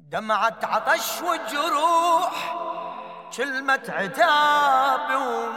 دمعة عطش وجروح، كلمة عتاب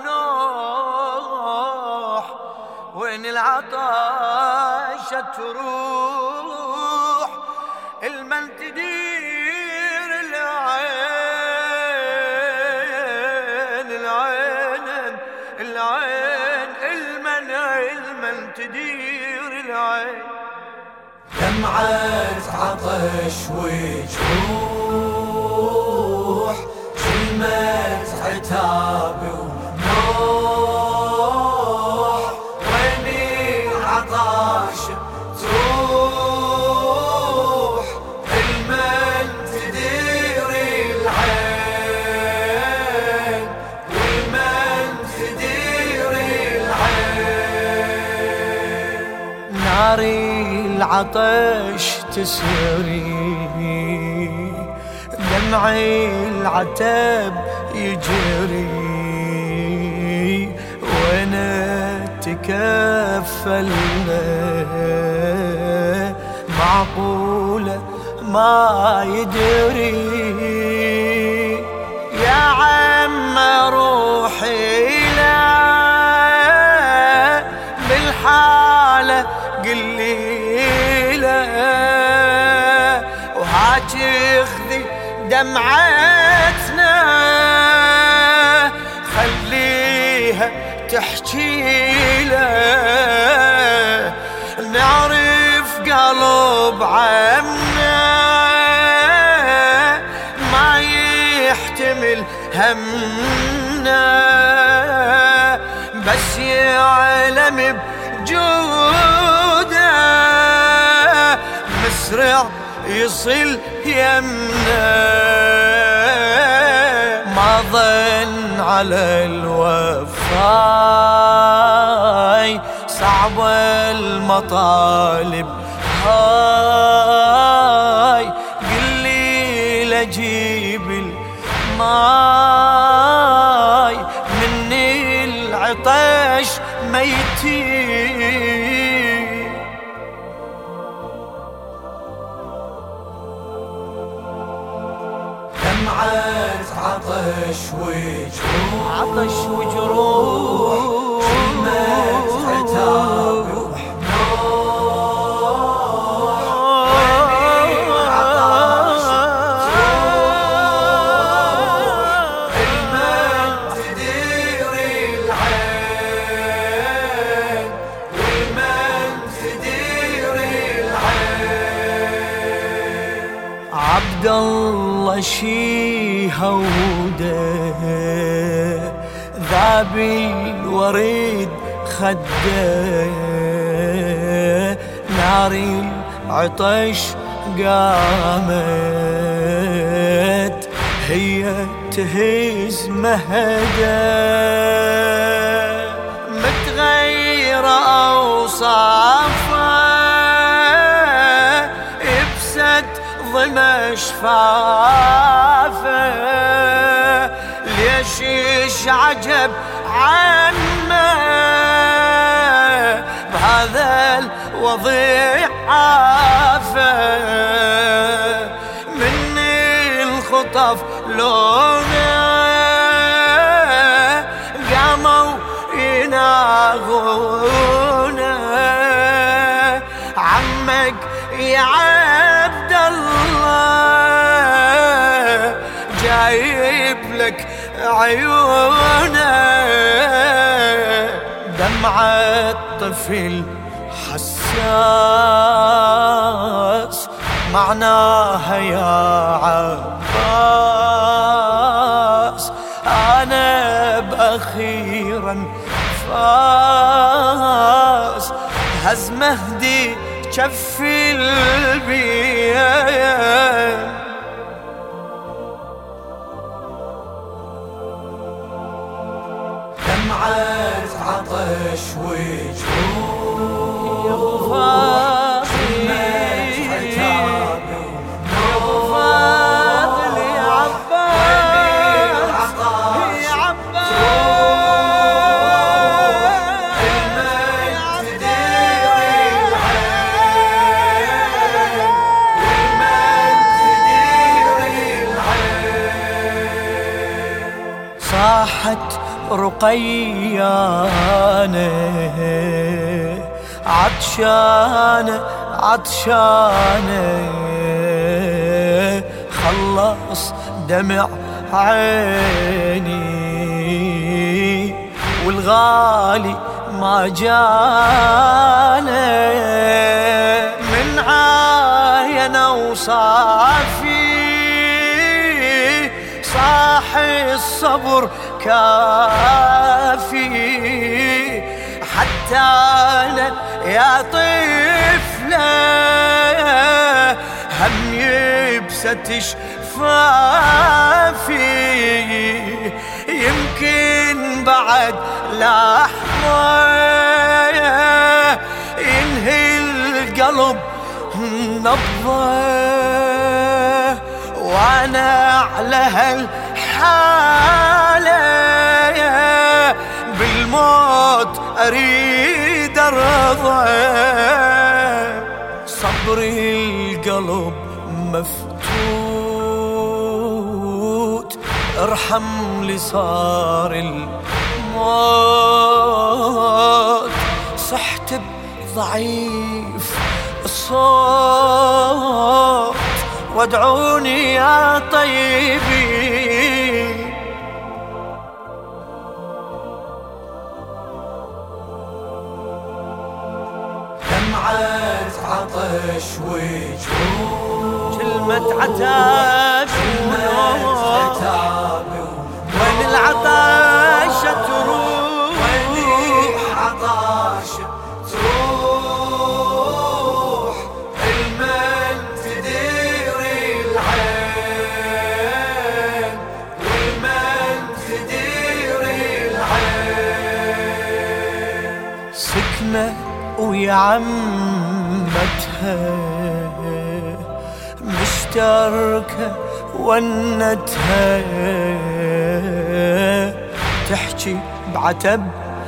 ونوح، وين العطشة تروح المن تدير العين العين المن تدير العين. دمعة عطش وجروح، كلمة عتاب ونوح، وين العطش تروح المن تدير العين والمن تدير العين. ناري العطش تسري، دمعي العتب يجري، وانا تكفلنا معقولة ما يدري. يا عم روحي لا بالحالة قليلة، وهاك اخذي دمعتنا خليها تحكي له، نعرف قلب عمنا ما يحتمل همنا، بس يعلم بجوده مسرع يصل يمنا. ما ظن على الوفاي صعبة المطالب هاي، قلي لجيب الماي مني العطش ميتي. دمعة عطش وجروح، كلمة عتاب ونوح، وين العطش تروح المن تدير العين والمن تدير العين. عبد الله شي هوده ذاب الوريد خده، نار العطش قامت هي تهز مهده، متغيرة أوصافها ابست ضمى شفافه، ليش ايش عجب عمه بهذا الوضيع عافه، مني الخطف لونه قاموا يناغونه، عمك يا عبد الله جايب لك عيونه. دمعة طفل حساس معناها يا عباس، أنا بأخيرا فاس هز مهدي كف البيان. دمعة عطش وجروح، كلمة عتاب ونوح، يا عباس يا عباس المن تدير العين والمن تدير صاحت رقيانة عطشانة عطشانة خلص دمع عيني والغالي ما جانا من عاينة وصافي صاحي الصبر كافي حتى أنا يا طفلة هم يبست شفافي يمكن بعد لحظة ينهي القلب نبضة وانا على هالحالة بالموت اريد ارضى صبري القلب مفتوت ارحم لي صار الموت صحت ضعيف الصوت وادعوني يا طيبين دمعة عطش وجروح كلمة عتاب وين العطش تروح وين عطش تروح المن تدير العين والمن تدير العين سكنة ويا عمتها مشتركة ونتها تحكي بعتب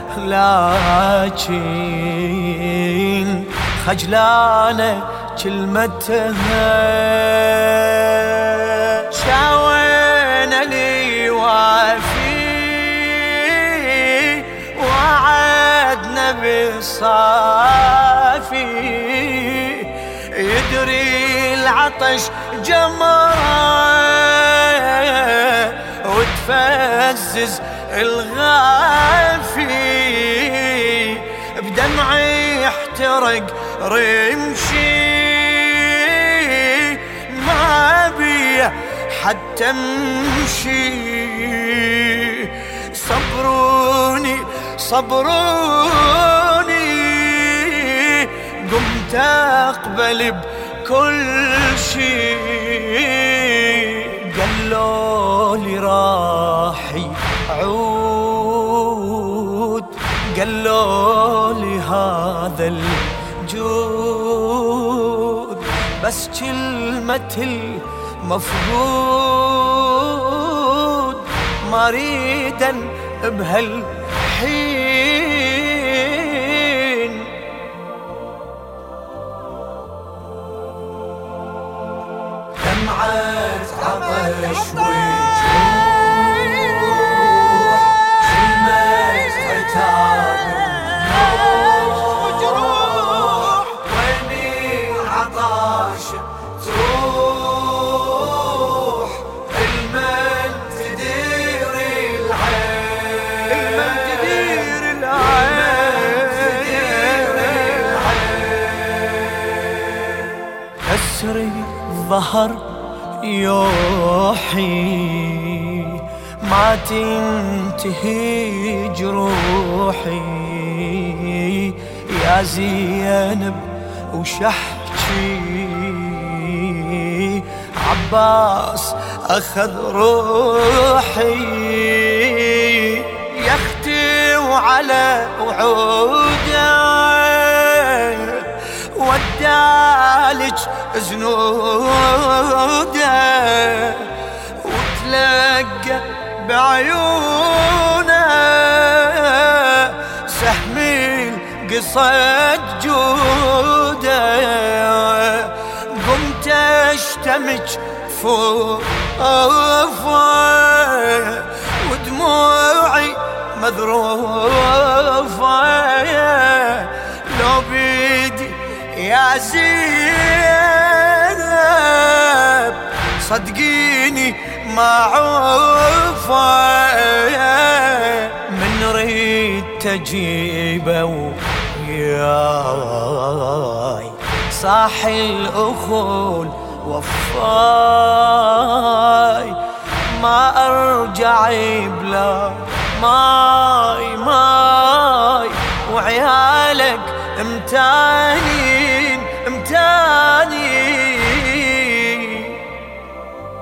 لكن خجلانة كلمتها شاوينا لي وافي وعدنا بالصافي يدري العطش جمره وتفزز الغافي بدمعي يحترق رمشي ما بيه حتى امشي صبروني صبروني قمت اقبل بكل شي قالوا لي راح يعود قالوا لي هذا الجود بس كلمة المفقود ما ريدا بهالحين دمعة عطش وجروح كلمة عتاب وجروح وين عطش تروح المن تدير العين المن تدير العين أسري ظهر يوحي ما تنتهي جروحي يا زينب وشحكي عباس أخذ روحي يختي وعلى وعوده ودالج زنوده وتلقى بعيونه سهمي قصد جوده قمت اشتمج فوق ودموعي مذروفة لو بيدي يا زينب صدقيني ما عوفة من ريد تجيبه وياي صاح الأخول وفاي ما أرجع بلا ماي وعيالك امتانين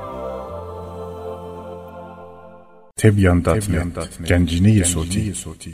Tebyan.net Gencini Yesoti